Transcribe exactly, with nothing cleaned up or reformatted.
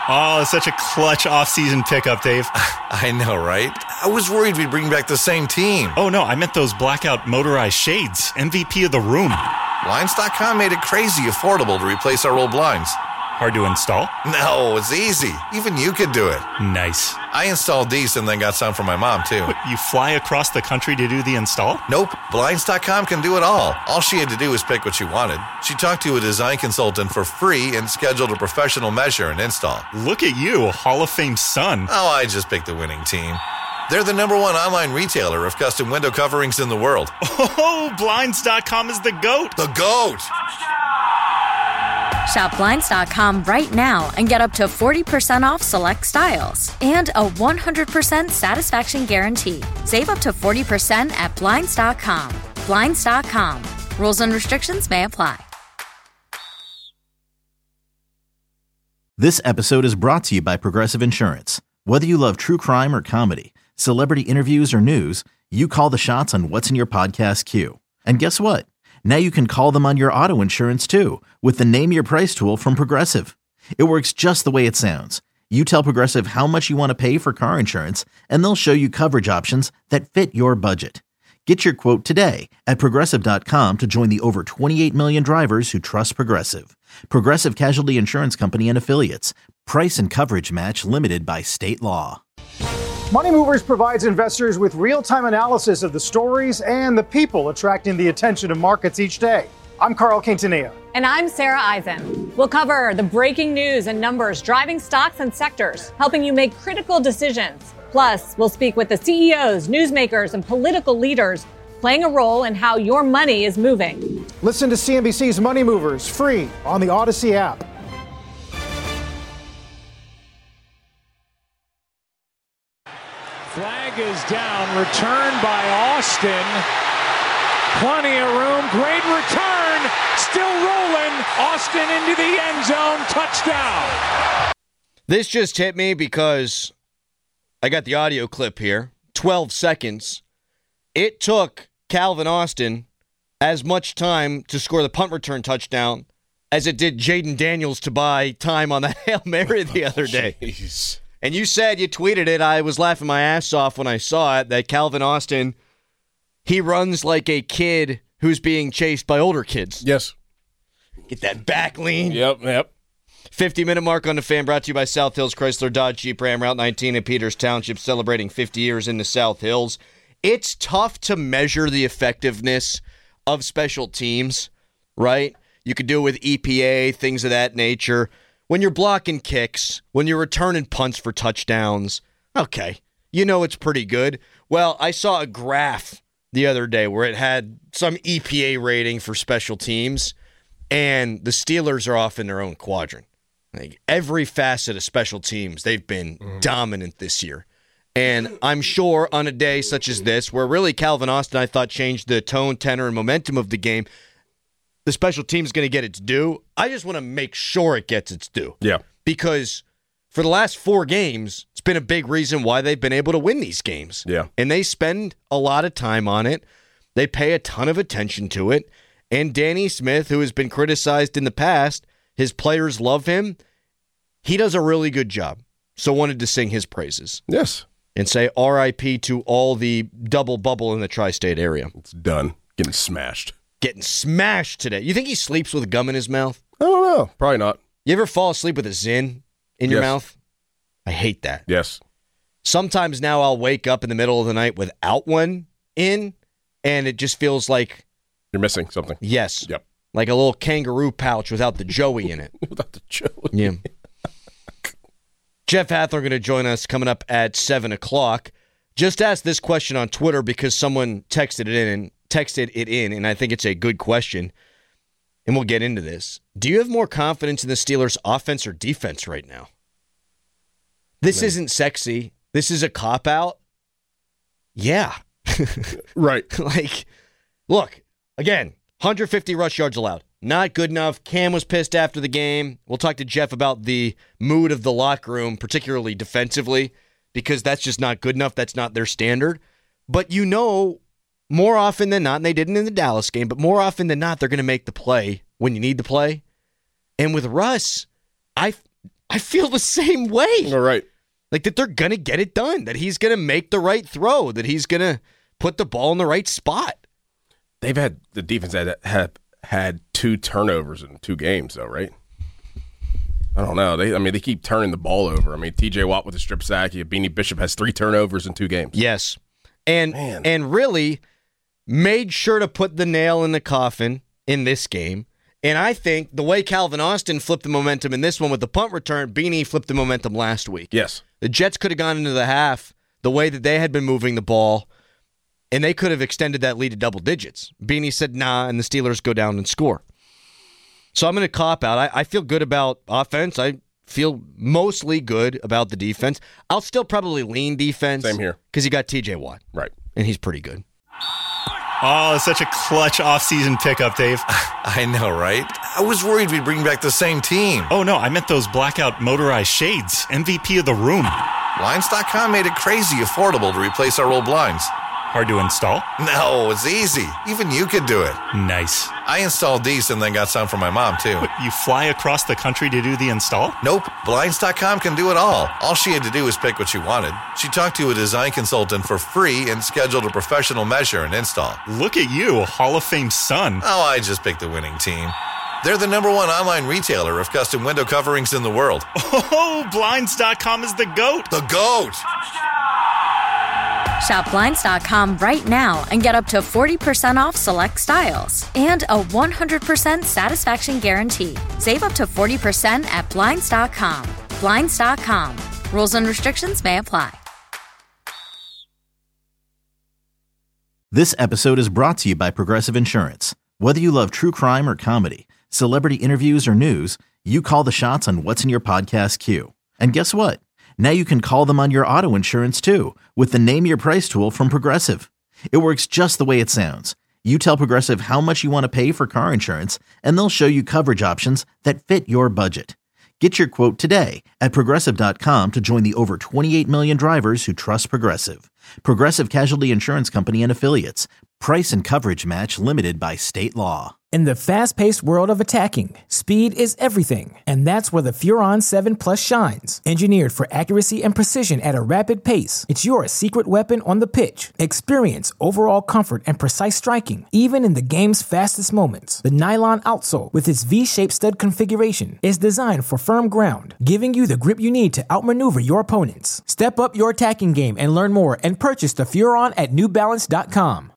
Oh, such a clutch off-season pickup, Dave. I know, right? I was worried we'd bring back the same team. Oh, no, I meant those blackout motorized shades. M V P of the room. Blinds dot com made it crazy affordable to replace our old blinds. Hard to install? No, it's easy. Even you could do it. Nice. I installed these and then got some for my mom, too. What, you fly across the country to do the install? Nope. Blinds dot com can do it all. All she had to do was pick what she wanted. She talked to a design consultant for free and scheduled a professional measure and install. Look at you, Hall of Fame son. Oh, I just picked the winning team. They're the number one online retailer of custom window coverings in the world. Oh, Blinds dot com is the GOAT. The GOAT! Shop Blinds dot com right now and get up to forty percent off select styles and a one hundred percent satisfaction guarantee. Save up to forty percent at Blinds dot com. Blinds dot com. Rules and restrictions may apply. This episode is brought to you by Progressive Insurance. Whether you love true crime or comedy, celebrity interviews or news, you call the shots on what's in your podcast queue. And guess what? Now you can call them on your auto insurance too with the Name Your Price tool from Progressive. It works just the way it sounds. You tell Progressive how much you want to pay for car insurance, and they'll show you coverage options that fit your budget. Get your quote today at Progressive dot com to join the over twenty-eight million drivers who trust Progressive. Progressive Casualty Insurance Company and Affiliates. Price and coverage match limited by state law. Money Movers provides investors with real-time analysis of the stories and the people attracting the attention of markets each day. I'm Carl Quintanilla. And I'm Sarah Eisen. We'll cover the breaking news and numbers driving stocks and sectors, helping you make critical decisions. Plus, we'll speak with the C E Os, newsmakers, and political leaders playing a role in how your money is moving. Listen to C N B C's Money Movers free on the Odyssey app. Flag is down, returned by Austin. Plenty of room, great return, still rolling. Austin into the end zone, touchdown. This just hit me because I got the audio clip here, twelve seconds. It took Calvin Austin as much time to score the punt return touchdown as it did Jaden Daniels to buy time on the Hail Mary the other day. Jeez. And you said, you tweeted it, I was laughing my ass off when I saw it, that Calvin Austin, he runs like a kid who's being chased by older kids. Yes. Get that back lean. Yep, yep. fifty-minute mark on the Fan, brought to you by South Hills Chrysler Dodge Jeep Ram, Route nineteen in Peters Township, celebrating fifty years in the South Hills. It's tough to measure the effectiveness of special teams, right? You could do it with E P A, things of that nature. When you're blocking kicks, when you're returning punts for touchdowns, okay, you know it's pretty good. Well, I saw a graph the other day where it had some E P A rating for special teams, and the Steelers are off in their own quadrant. Like every facet of special teams, they've been mm. dominant this year. And I'm sure on a day such as this, where really Calvin Austin, I thought, changed the tone, tenor, and momentum of the game, the special team is going to get its due. I just want to make sure it gets its due. Yeah. Because for the last four games, it's been a big reason why they've been able to win these games. Yeah. And they spend a lot of time on it. They pay a ton of attention to it. And Danny Smith, who has been criticized in the past, his players love him. He does a really good job. So wanted to sing his praises. Yes. And say R I P to all the double bubble in the tri-state area. It's done. Getting smashed. Getting smashed today. You think he sleeps with gum in his mouth? I don't know. Probably not. You ever fall asleep with a Zyn in your Yes. mouth? I hate that. Yes. Sometimes now I'll wake up in the middle of the night without one in, and it just feels like... You're missing something. Yes. Yep. Like a little kangaroo pouch without the Joey in it. Without the Joey. Yeah. Jeff Hathler going to join us coming up at seven o'clock. Just asked this question on Twitter because someone texted it in and texted it in, and I think it's a good question, and we'll get into this. Do you have more confidence in the Steelers' offense or defense right now? This Man. isn't sexy. This is a cop-out. Yeah. Right. Like, look, again, one hundred fifty rush yards allowed. Not good enough. Cam was pissed after the game. We'll talk to Jeff about the mood of the locker room, particularly defensively, because that's just not good enough. That's not their standard. But you know, more often than not, and they didn't in the Dallas game, but more often than not, they're going to make the play when you need the play. And with Russ, I I feel the same way. All right. Like that they're going to get it done, that he's going to make the right throw, that he's going to put the ball in the right spot. They've had, the defense had, have had two turnovers in two games, though, right? I don't know. They, I mean, they keep turning the ball over. I mean, T J Watt with a strip sack. Beanie Bishop has three turnovers in two games. Yes. And Man. and really made sure to put the nail in the coffin in this game. And I think the way Calvin Austin flipped the momentum in this one with the punt return, Beanie flipped the momentum last week. Yes. The Jets could have gone into the half the way that they had been moving the ball, and they could have extended that lead to double digits. Beanie said, nah, and the Steelers go down and score. So I'm going to cop out. I, I feel good about offense. I feel mostly good about the defense. I'll still probably lean defense. Same here. Because you got T J Watt. Right. And he's pretty good. Oh, such a clutch offseason pickup, Dave. I know, right? I was worried we'd bring back the same team. Oh, no, I meant those blackout motorized shades. M V P of the room. Blinds dot com made it crazy affordable to replace our old blinds. Hard to install? No, it's easy. Even you could do it. Nice. I installed these and then got some for my mom, too. What, you fly across the country to do the install? Nope. Blinds dot com can do it all. All she had to do was pick what she wanted. She talked to a design consultant for free and scheduled a professional measure and install. Look at you, Hall of Fame son. Oh, I just picked the winning team. They're the number one online retailer of custom window coverings in the world. Oh, Blinds dot com is the GOAT. The GOAT! Shop Blinds dot com right now and get up to forty percent off select styles and a one hundred percent satisfaction guarantee. Save up to forty percent at Blinds dot com. Blinds dot com. Rules and restrictions may apply. This episode is brought to you by Progressive Insurance. Whether you love true crime or comedy, celebrity interviews or news, you call the shots on what's in your podcast queue. And guess what? Now you can call them on your auto insurance too with the Name Your Price tool from Progressive. It works just the way it sounds. You tell Progressive how much you want to pay for car insurance, and they'll show you coverage options that fit your budget. Get your quote today at Progressive dot com to join the over twenty-eight million drivers who trust Progressive. Progressive Casualty Insurance Company and Affiliates. Price and coverage match limited by state law. In the fast-paced world of attacking, speed is everything, and that's where the Furon seven Plus shines. Engineered for accuracy and precision at a rapid pace, it's your secret weapon on the pitch. Experience overall comfort and precise striking, even in the game's fastest moments. The nylon outsole, with its V-shaped stud configuration, is designed for firm ground, giving you the grip you need to outmaneuver your opponents. Step up your attacking game and learn more and purchase the Furon at New Balance dot com.